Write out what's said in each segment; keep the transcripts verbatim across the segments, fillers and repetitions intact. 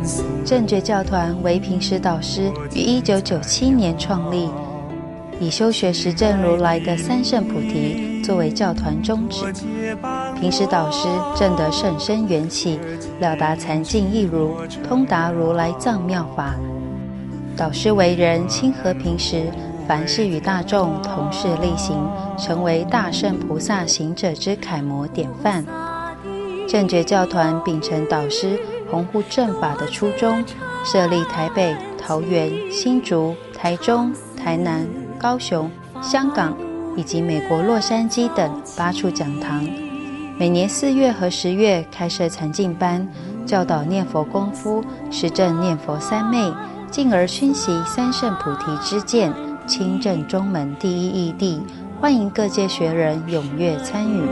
正觉教团为平时导师于一九九七年创立，以修学实证如来的三圣菩提作为教团宗旨。平时导师证得甚深缘起，了达禅境义如，通达如来藏妙法。导师为人亲和平时，凡事与大众同事力行，成为大圣菩萨行者之楷模典范。正觉教团秉承导师弘护正法的初衷，设立台北、桃园、新竹、台中、台南、高雄、香港以及美国洛杉矶等八处讲堂，每年四月和十月开设禅境班，教导念佛功夫，实证念佛三昧，进而熏习三圣菩提之见，亲证中门第一义谛，欢迎各界学人踊跃参与。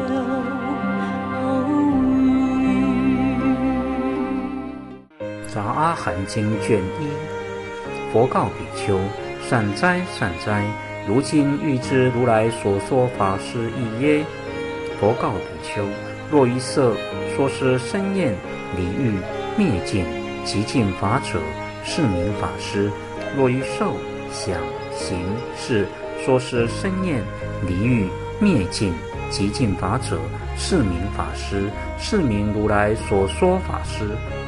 杂阿含经卷一，佛告比丘：善哉善哉，如今欲知如来所说法是义耶？佛告比丘：若于色说是身厌离欲灭尽极尽法者，是名法师；若于受想行识说是身厌离欲灭尽极尽法者，是名法师，是名如来所说法师。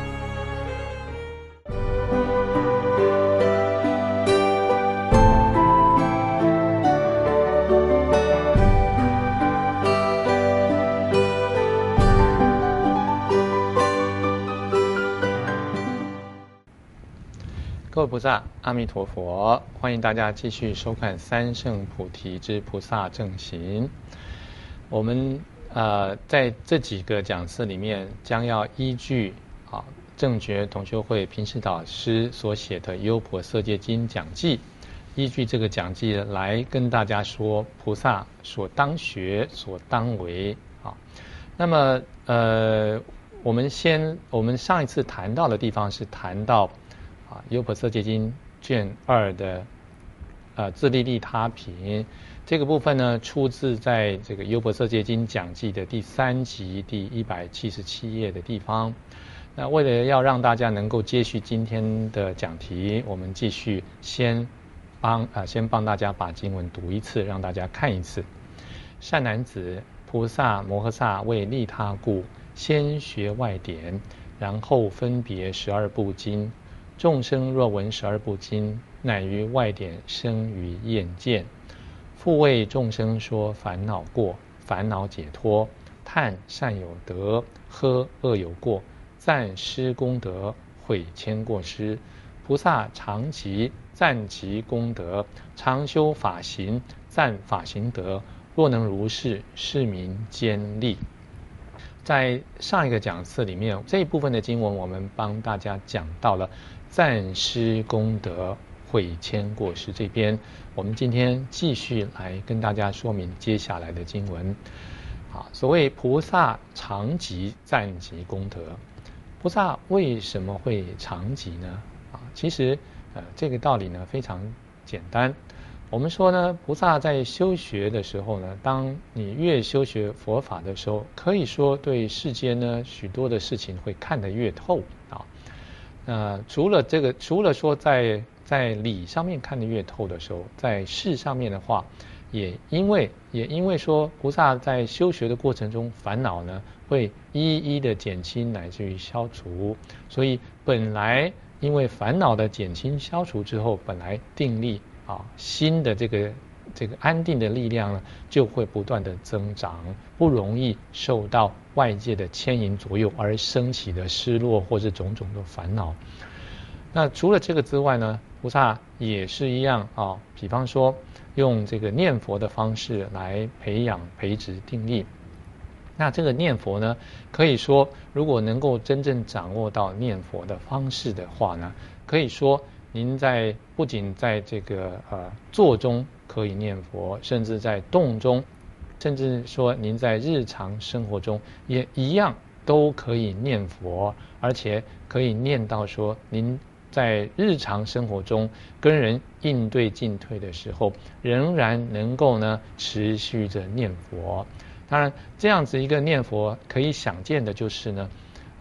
各位菩萨，阿弥陀佛！欢迎大家继续收看《三圣菩提之菩萨正行》。我们呃在这几个讲次里面，将要依据啊正觉同修会平时导师所写的《优婆塞戒经讲记》，依据这个讲记来跟大家说菩萨所当学、所当为啊。那么呃，我们先我们上一次谈到的地方是谈到。啊，优婆塞戒经卷二的呃自利利他品这个部分呢，出自在这个优婆塞戒经讲记的第三集第一百七十七页的地方。那为了要让大家能够接续今天的讲题，我们继续先帮啊、呃、先帮大家把经文读一次，让大家看一次。善男子，菩萨摩诃萨为利他故，先学外典，然后分别十二部经。众生若闻十二部经，乃于外典生于厌见，复为众生说烦恼过，烦恼解脱，叹善有德，呵恶有过，赞施功德，毁谦过失。菩萨常集赞其功德，常修法行，赞法行德。若能如是，是名坚立。在上一个讲次里面，这一部分的经文我们帮大家讲到了赞施功德，毁谦过失。这边我们今天继续来跟大家说明接下来的经文。好，所谓菩萨常集赞集功德，菩萨为什么会常集呢？啊，其实呃这个道理呢非常简单。我们说呢，菩萨在修学的时候呢，当你越修学佛法的时候，可以说对世间呢许多的事情会看得越透啊。那除了这个，除了说在在理上面看得越透的时候，在事上面的话，也因为也因为说菩萨在修学的过程中，烦恼呢会一一的减轻乃至于消除，所以本来因为烦恼的减轻消除之后，本来定力啊，心的这个这个安定的力量呢，就会不断的增长，不容易受到外界的牵引左右而升起的失落或者种种的烦恼。那除了这个之外呢，菩萨也是一样啊，比方说用这个念佛的方式来培养培植定力。那这个念佛呢，可以说如果能够真正掌握到念佛的方式的话呢，可以说您在不仅在这个呃坐中可以念佛，甚至在动中，甚至说您在日常生活中也一样都可以念佛，而且可以念到说您在日常生活中跟人应对进退的时候，仍然能够呢持续着念佛。当然，这样子一个念佛可以想见的就是呢，啊、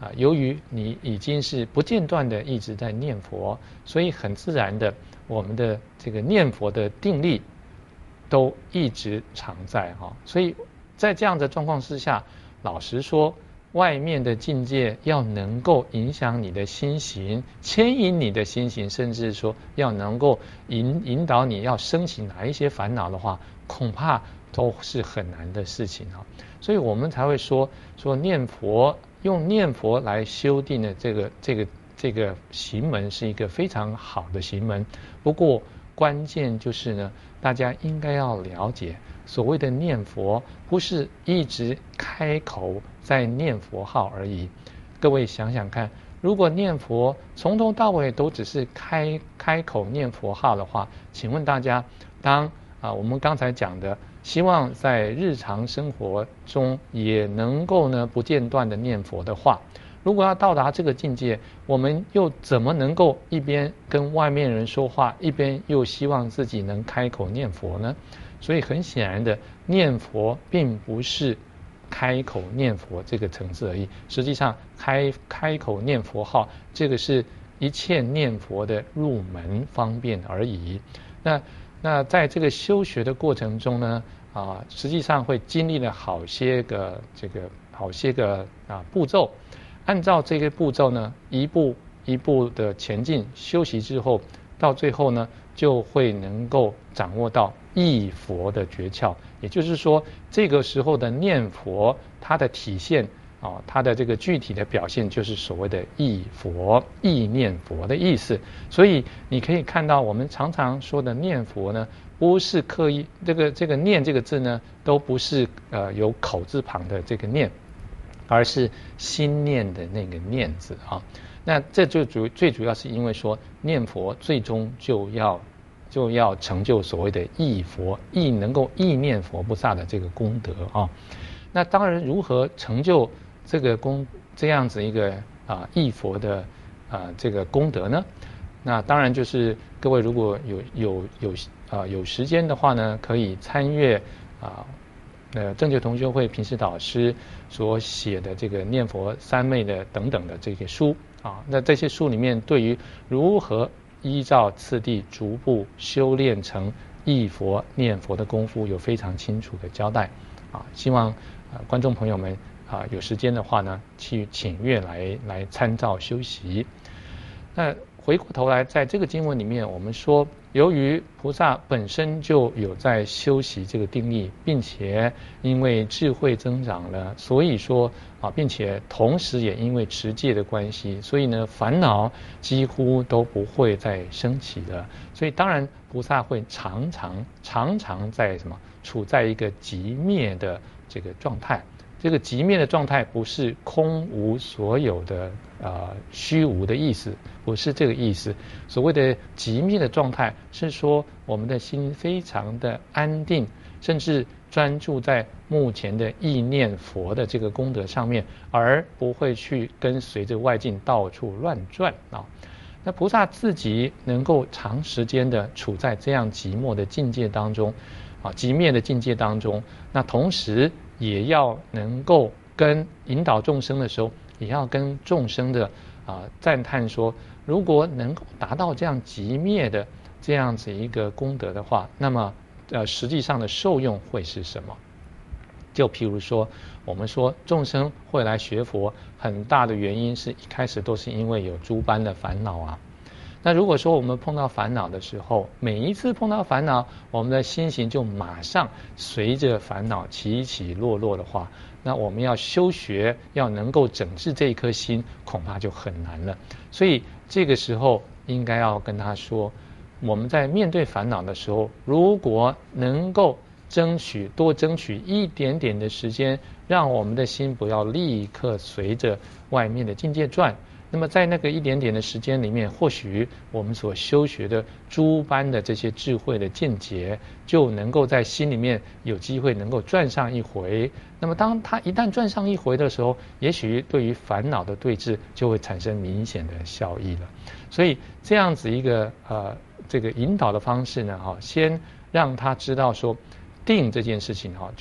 啊，由于你已经是不间断的一直在念佛，所以很自然的，我们的这个念佛的定力都一直常在哈。所以在这样的状况之下，老实说，外面的境界要能够影响你的心行，牵引你的心行，甚至说要能够引引导你要升起哪一些烦恼的话，恐怕都是很难的事情啊。所以我们才会说说念佛，用念佛来修订的这个这个这个行门是一个非常好的行门。不过关键就是呢，大家应该要了解，所谓的念佛不是一直开口在念佛号而已。各位想想看，如果念佛从头到尾都只是开开口念佛号的话，请问大家，当啊我们刚才讲的，希望在日常生活中也能够呢不间断的念佛的话，如果要到达这个境界，我们又怎么能够一边跟外面人说话，一边又希望自己能开口念佛呢？所以很显然的，念佛并不是开口念佛这个层次而已，实际上开开口念佛号，这个是一切念佛的入门方便而已。那那在这个修学的过程中呢，啊，实际上会经历了好些个这个好些个啊步骤。按照这个步骤呢，一步一步的前进，修习之后，到最后呢，就会能够掌握到忆佛的诀窍。也就是说，这个时候的念佛，它的体现啊，它的这个具体的表现，就是所谓的忆佛、忆念佛的意思。所以你可以看到，我们常常说的念佛呢，不是刻意这个这个念这个字呢，都不是呃有口字旁的这个念，而是心念的那个念字啊。那这就主最主要是因为说念佛最终就要就要成就所谓的忆佛，忆能够忆念佛菩萨的这个功德啊。那当然如何成就这个功这样子一个啊忆佛的啊这个功德呢？那当然就是各位如果有有有啊有时间的话呢，可以参阅啊呃正觉同修会平时导师所写的这个念佛三昧的等等的这些书啊。那这些书里面对于如何依照次第逐步修炼成忆佛念佛的功夫有非常清楚的交代啊。希望啊观众朋友们啊有时间的话呢，去请阅来来参照修习。那回过头来，在这个经文里面，我们说，由于菩萨本身就有在修习这个定力，并且因为智慧增长了，所以说啊，并且同时也因为持戒的关系，所以呢，烦恼几乎都不会再升起的。所以当然，菩萨会常常常常在什么处在一个寂灭的这个状态。这个寂灭的状态不是空无所有的呃虚无的意思，不是这个意思。所谓的寂灭的状态，是说我们的心非常的安定，甚至专注在目前的意念佛的这个功德上面，而不会去跟随着外境到处乱转啊。那菩萨自己能够长时间的处在这样寂寞的境界当中，啊，寂灭的境界当中，那同时也要能够跟引导众生的时候，也要跟众生的啊赞叹说，如果能够达到这样寂灭的这样子一个功德的话，那么呃实际上的受用会是什么？就譬如说，我们说众生会来学佛，很大的原因是一开始都是因为有诸般的烦恼啊。那如果说我们碰到烦恼的时候，每一次碰到烦恼，我们的心行就马上随着烦恼起起落落的话，那我们要修学，要能够整治这一颗心，恐怕就很难了。所以这个时候应该要跟他说，我们在面对烦恼的时候，如果能够争取多争取一点点的时间，让我们的心不要立刻随着外面的境界转。那么在那个一点点的时间里面，或许我们所修学的诸般的这些智慧的见解，就能够在心里面有机会能够转上一回。那么当它一旦转上一回的时候，也许对于烦恼的对治就会产生明显的效益了。所以这样子一个呃这个引导的方式呢，哈，先让他知道说定这件事情哈，就是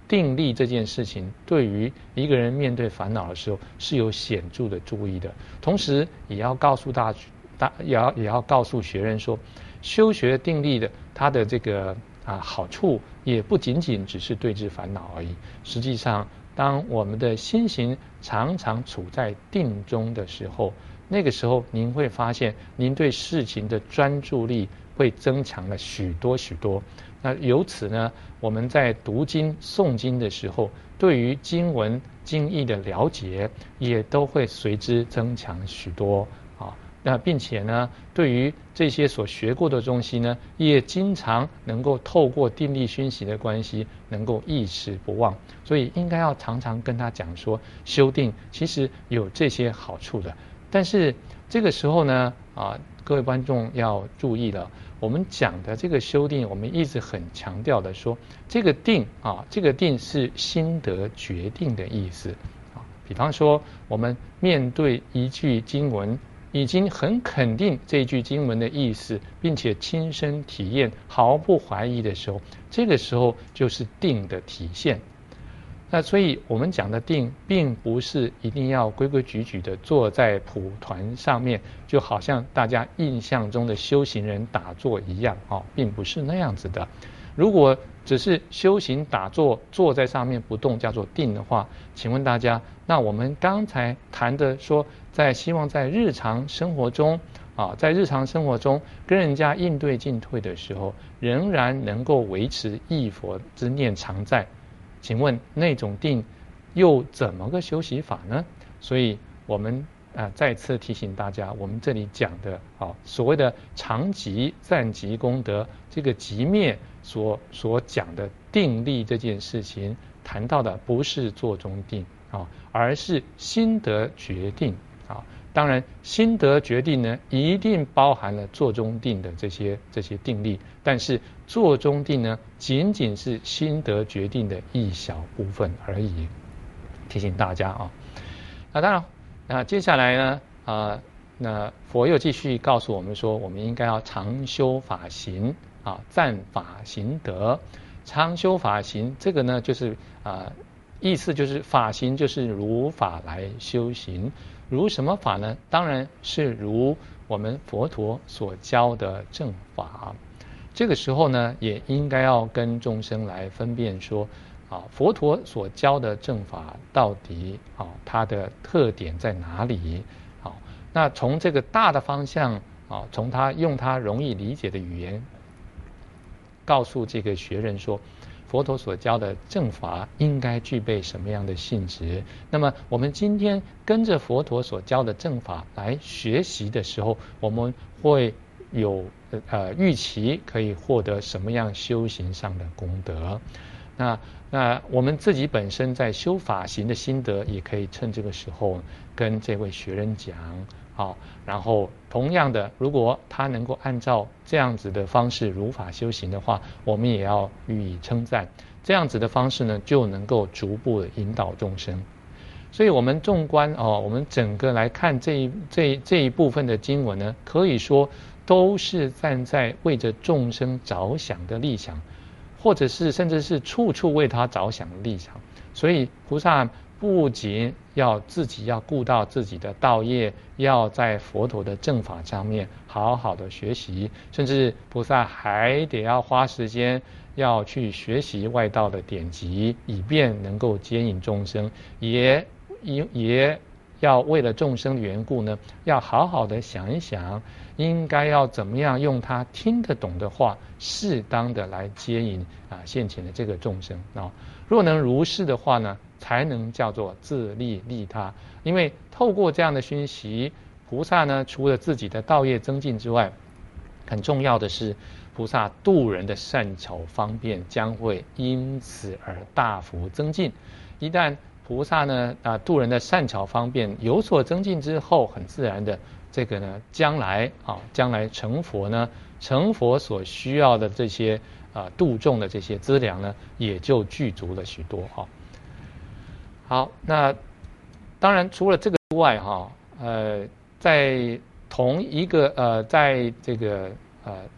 定力这件事情对于一个人面对烦恼的时候是有显著的注意的，同时也要告诉大大也要也要告诉学人说，修学定力的它的这个啊好处也不仅仅只是对治烦恼而已。实际上，当我们的心行常常处在定中的时候，那个时候您会发现，您对事情的专注力会增强了许多许多。那由此呢，我们在读经诵经的时候，对于经文经义的了解也都会随之增强许多啊。那并且呢，对于这些所学过的东西呢，也经常能够透过定力熏习的关系，能够一时不忘。所以应该要常常跟他讲说，修定其实有这些好处的。但是这个时候呢，啊，各位观众要注意了。我们讲的这个修定，我们一直很强调的说，这个定啊，这个定是心得决定的意思啊。比方说，我们面对一句经文，已经很肯定这句经文的意思，并且亲身体验，毫不怀疑的时候，这个时候就是定的体现。那所以我们讲的定，并不是一定要规规矩矩的坐在蒲团上面，就好像大家印象中的修行人打坐一样啊，并不是那样子的。如果只是修行打坐，坐在上面不动叫做定的话，请问大家，那我们刚才谈的说，在希望在日常生活中啊，在日常生活中跟人家应对进退的时候，仍然能够维持忆佛之念常在。请问那种定又怎么个修习法呢？所以我们啊、呃、再次提醒大家，我们这里讲的啊所谓的常寂暂寂功德，这个寂灭所所讲的定力这件事情，谈到的不是坐中定啊，而是心得决定啊。当然，心得决定呢，一定包含了坐中定的这些这些定力，但是坐中定呢，仅仅是心得决定的一小部分而已。提醒大家啊，那当然，那接下来呢，啊、呃，那佛又继续告诉我们说，我们应该要常修法行啊，赞法行德。常修法行，这个呢，就是啊、呃，意思就是法行就是如法来修行。如什么法呢？当然是如我们佛陀所教的正法。这个时候呢，也应该要跟众生来分辨说，啊，佛陀所教的正法到底啊，它的特点在哪里？好，那从这个大的方向啊，从他用他容易理解的语言，告诉这个学人说，佛陀所教的正法应该具备什么样的性质？那么我们今天跟着佛陀所教的正法来学习的时候，我们会有呃预期可以获得什么样修行上的功德？那那我们自己本身在修法行的心得，也可以趁这个时候跟这位学人讲。好，然后同样的，如果他能够按照这样子的方式如法修行的话，我们也要予以称赞。这样子的方式呢，就能够逐步的引导众生。所以我们纵观哦，我们整个来看这一这一这一部分的经文呢，可以说都是站在为着众生着想的立场，或者是甚至是处处为他着想的立场。所以菩萨不仅要自己要顾到自己的道业，要在佛陀的正法上面好好的学习，甚至菩萨还得要花时间要去学习外道的典籍，以便能够接引众生，也也也要为了众生的缘故呢，要好好的想一想，应该要怎么样用他听得懂的话，适当的来接引啊现前的这个众生啊。若能如是的话呢，才能叫做自利利他。因为透过这样的熏习，菩萨呢，除了自己的道业增进之外，很重要的是，菩萨度人的善巧方便将会因此而大幅增进。一旦菩萨呢啊度人的善巧方便有所增进之后，很自然的，这个呢将来啊将来成佛呢，成佛所需要的这些啊度众的这些资粮呢，也就具足了许多哈。好，那当然除了这个之外哈，呃，在同一个呃，在这个呃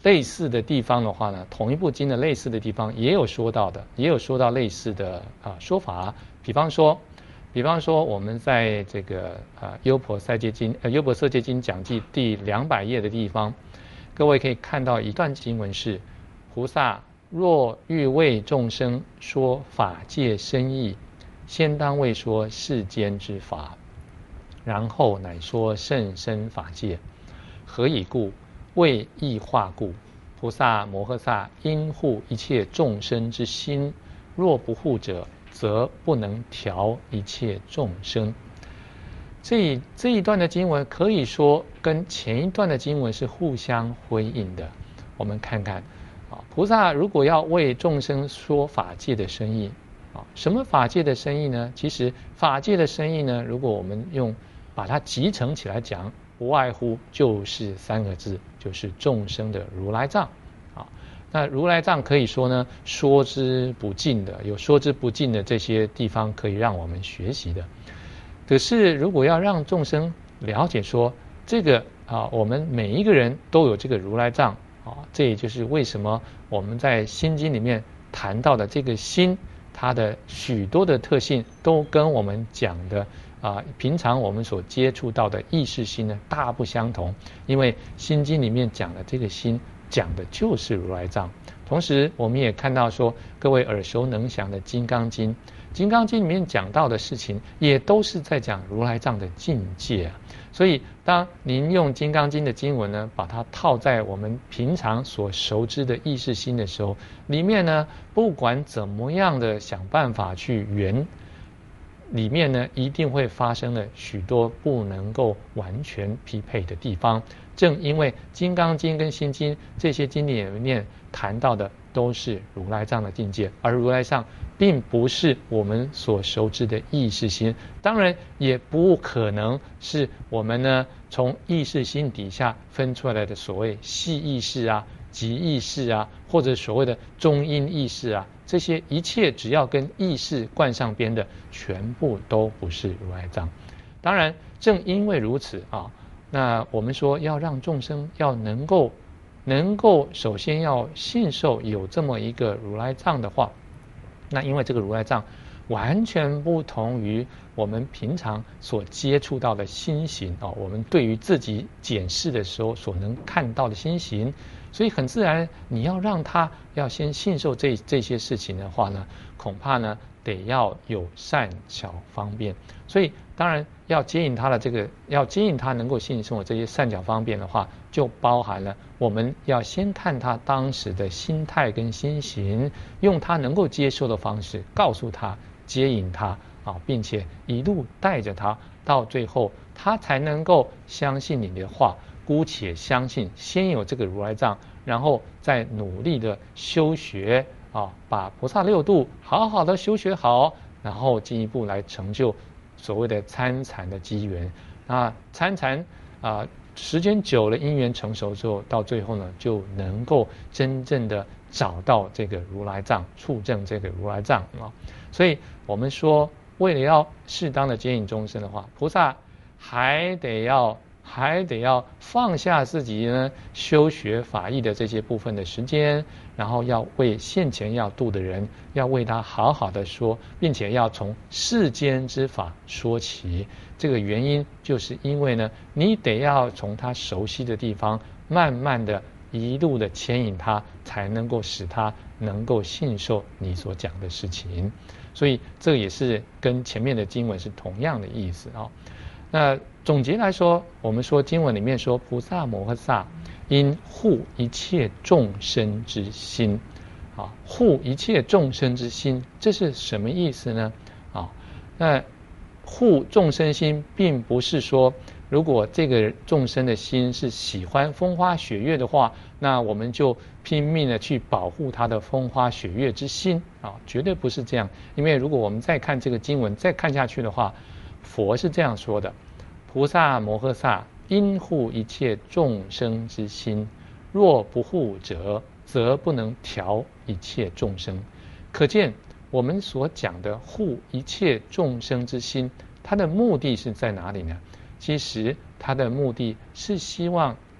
类似的地方的话呢，同一部经的类似的地方也有说到的，也有说到类似的啊说法。比方说，比方说我们在这个啊优婆塞戒经呃优婆塞戒经讲记第两百页的地方，各位可以看到一段经文是：菩萨若欲为众生说法界深义，先当为说世间之法，然后乃说甚深法界。何以故？为异化故。菩萨摩诃萨因护一切众生之心，若不护者，则不能调一切众生。这这一段的经文可以说跟前一段的经文是互相辉映的。我们看看啊，菩萨如果要为众生说法界的深义啊，什么法界的深义呢？其实法界的深义呢，如果我们用把它集成起来讲，不外乎就是三个字，就是众生的如来藏啊。那如来藏可以说呢，说之不尽的，有说之不尽的这些地方可以让我们学习的。可是如果要让众生了解说这个啊，我们每一个人都有这个如来藏啊，这也就是为什么我们在心经里面谈到的这个心，它的许多的特性都跟我们讲的啊，平常我们所接触到的意识心呢大不相同。因为心经里面讲的这个心，讲的就是如来藏。同时我们也看到说，各位耳熟能详的金刚经，金刚经里面讲到的事情也都是在讲如来藏的境界啊。所以当您用金刚经的经文呢，把它套在我们平常所熟知的意识心的时候，里面呢不管怎么样的想办法去圆，里面呢一定会发生了许多不能够完全匹配的地方。正因为金刚经跟心经这些经典里面谈到的都是如来藏的境界，而如来藏并不是我们所熟知的意识心，当然也不可能是我们呢从意识心底下分出来的所谓细意识啊、极意识啊，或者所谓的中阴意识啊，这些一切只要跟意识冠上边的，全部都不是如来藏。当然正因为如此啊，那我们说要让众生要能够能够首先要信受有这么一个如来藏的话，那因为这个如来藏完全不同于我们平常所接触到的心行啊，我们对于自己检视的时候所能看到的心行，所以很自然你要让他要先信受这这些事情的话呢，恐怕呢得要有善巧方便。所以当然要接引他的这个要接引他能够信受这些善巧方便的话，就包含了我们要先看他当时的心态跟心行，用他能够接受的方式告诉他，接引他啊，并且一路带着他到最后，他才能够相信你的话，姑且相信先有这个如来藏，然后再努力的修学啊，把菩萨六度好好的修学好，然后进一步来成就所谓的参禅的机缘。那参禅啊，时间久了，因缘成熟之后，到最后呢，就能够真正的找到这个如来藏，触证这个如来藏啊。所以我们说，为了要适当的接引众生的话，菩萨还得要还得要放下自己呢修学法义的这些部分的时间，然后要为现前要度的人，要为他好好的说，并且要从世间之法说起。这个原因就是因为呢，你得要从他熟悉的地方，慢慢的一路的牵引他，才能够使他能够信受你所讲的事情。所以这也是跟前面的经文是同样的意思啊。那总结来说，我们说经文里面说，菩萨摩诃萨因护一切众生之心啊，护一切众生之心，这是什么意思呢？啊，那护众生心，并不是说如果这个众生的心是喜欢风花雪月的话，那我们就拼命的去保护他的风花雪月之心啊，绝对不是这样。因为如果我们再看这个经文，再看下去的话，佛是这样说的：菩萨摩诃萨因护一切众生之心，若不护者，则不能调一切众生。可见我们所讲的护一切众生之心，它的目的是在哪里呢？其实它的目的是希望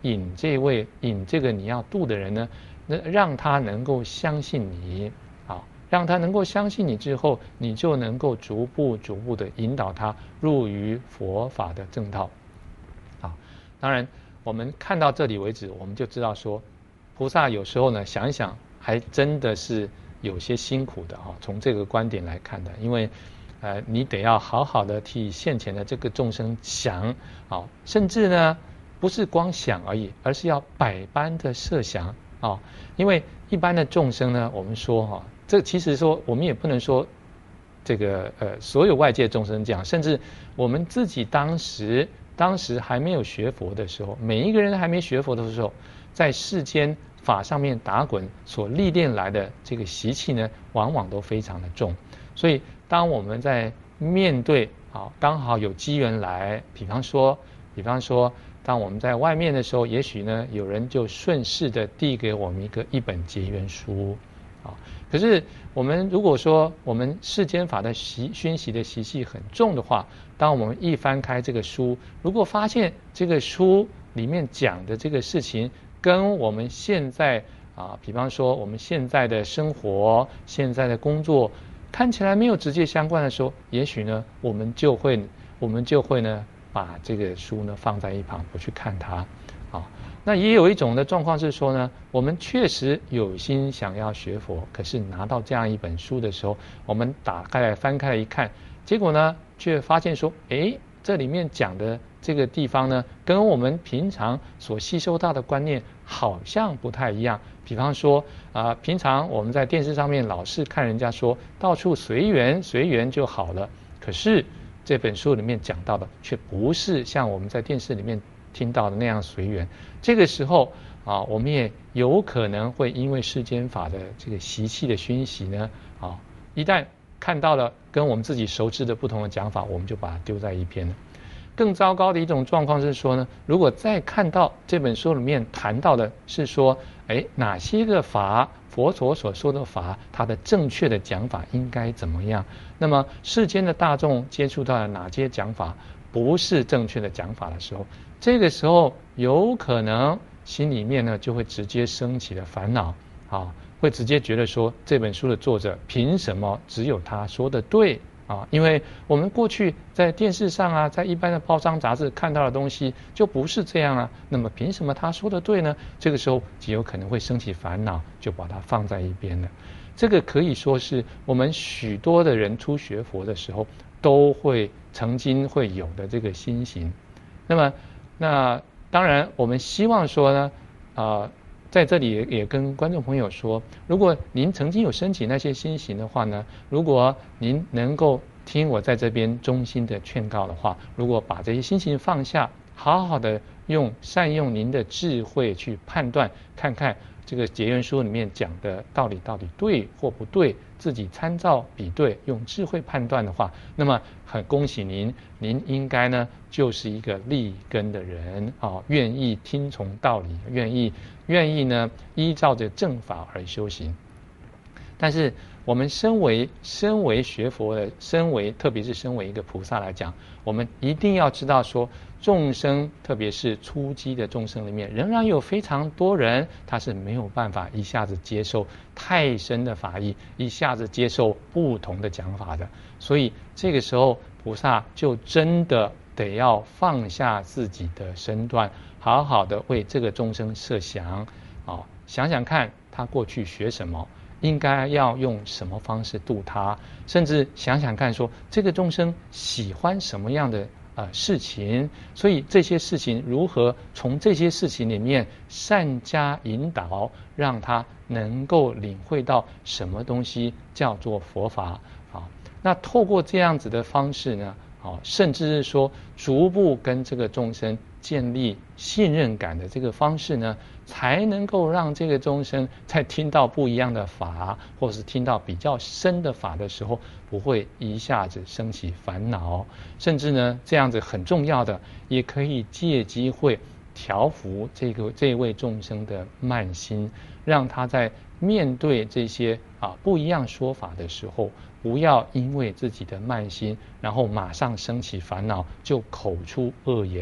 引这位引这个你要度的人呢，那让他能够相信你，啊，让他能够相信你之后，你就能够逐步逐步的引导他入于佛法的正道。啊，当然我们看到这里为止，我们就知道说，菩萨有时候呢想一想，还真的是有些辛苦的啊。从这个观点来看的，因为呃，你得要好好的替现前的这个众生想，啊，甚至呢不是光想而已，而是要百般的设想啊。因为一般的众生呢，我们说哈，这其实说我们也不能说这个呃所有外界众生这样，甚至我们自己当时当时还没有学佛的时候，每一个人还没学佛的时候，在世间法上面打滚所历练来的这个习气呢，往往都非常的重。所以当我们在面对啊，刚好有机缘来，比方说比方说当我们在外面的时候，也许呢有人就顺势的递给我们一个一本结缘书啊。可是我们如果说我们世间法的习熏习的习气很重的话，当我们一翻开这个书，如果发现这个书里面讲的这个事情跟我们现在啊，比方说我们现在的生活、现在的工作看起来没有直接相关的时候，也许呢我们就会我们就会呢把这个书呢放在一旁不去看它啊。那也有一种的状况是说呢，我们确实有心想要学佛，可是拿到这样一本书的时候，我们打开来翻开来一看，结果呢却发现说，诶，这里面讲的这个地方呢，跟我们平常所吸收到的观念好像不太一样。比方说啊、呃，平常我们在电视上面老是看人家说到处随缘随缘就好了，可是这本书里面讲到的却不是像我们在电视里面听到的那样随缘。这个时候啊，我们也有可能会因为世间法的这个习气的熏习呢，啊，一旦看到了跟我们自己熟知的不同的讲法，我们就把它丢在一边了。更糟糕的一种状况是说呢，如果再看到这本书里面谈到的是说，哎，哪些个法，佛陀所说的法，它的正确的讲法应该怎么样？那么世间的大众接触到的哪些讲法不是正确的讲法的时候，这个时候有可能心里面呢就会直接升起了烦恼，啊，会直接觉得说这本书的作者凭什么只有他说的对？啊，因为我们过去在电视上啊，在一般的报章杂志看到的东西就不是这样啊，那么凭什么他说的对呢？这个时候极有可能会升起烦恼，就把它放在一边了。这个可以说是我们许多的人初学佛的时候都会曾经会有的这个心行。那么那当然我们希望说呢，啊、呃。在这里也跟观众朋友说，如果您曾经有升起那些心行的话呢，如果您能够听我在这边衷心的劝告的话，如果把这些心行放下，好好的用善用您的智慧去判断，看看这个结缘书里面讲的道理到底对或不对，自己参照比对，用智慧判断的话，那么很恭喜您，您应该呢就是一个立根的人啊，愿意听从道理，愿意愿意呢依照着正法而修行。但是我们身为身为学佛的，身为特别是身为一个菩萨来讲，我们一定要知道说，众生特别是初机的众生里面，仍然有非常多人他是没有办法一下子接受太深的法义，一下子接受不同的讲法的。所以这个时候菩萨就真的得要放下自己的身段，好好的为这个众生设想啊，想想看他过去学什么，应该要用什么方式度他，甚至想想看说这个众生喜欢什么样的呃事情，所以这些事情如何从这些事情里面善加引导，让他能够领会到什么东西叫做佛法啊。那透过这样子的方式呢，啊，甚至是说逐步跟这个众生建立信任感的这个方式呢，才能够让这个众生在听到不一样的法，或是听到比较深的法的时候，不会一下子升起烦恼，甚至呢，这样子很重要的，也可以借机会调伏这个这位众生的慢心，让他在面对这些啊不一样说法的时候，不要因为自己的慢心，然后马上升起烦恼，就口出恶言，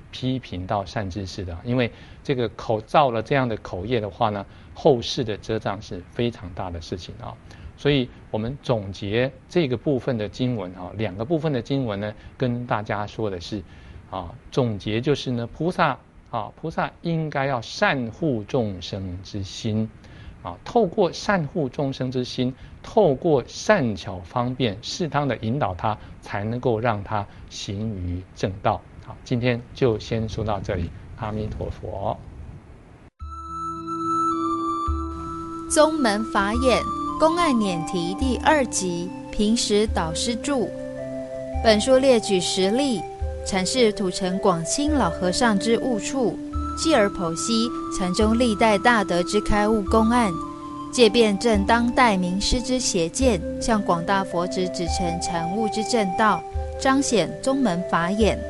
批评到善知识的，因为这个口造了这样的口业的话呢，后世的遮障是非常大的事情啊。所以我们总结这个部分的经文啊，两个部分的经文呢，跟大家说的是啊，总结就是呢，菩萨啊，菩萨应该要善护众生之心啊，透过善护众生之心，透过善巧方便适当的引导他，才能够让他行于正道。好，今天就先说到这里，阿弥陀佛。 宗门法眼公案辇题第二集，平时导师著。本书列举实例，阐释土城广清老和尚之悟处，继而剖析禅宗历代大德之开悟公案，借辨正当代名师之邪见，向广大佛子指成禅悟之正道，彰显宗门法眼。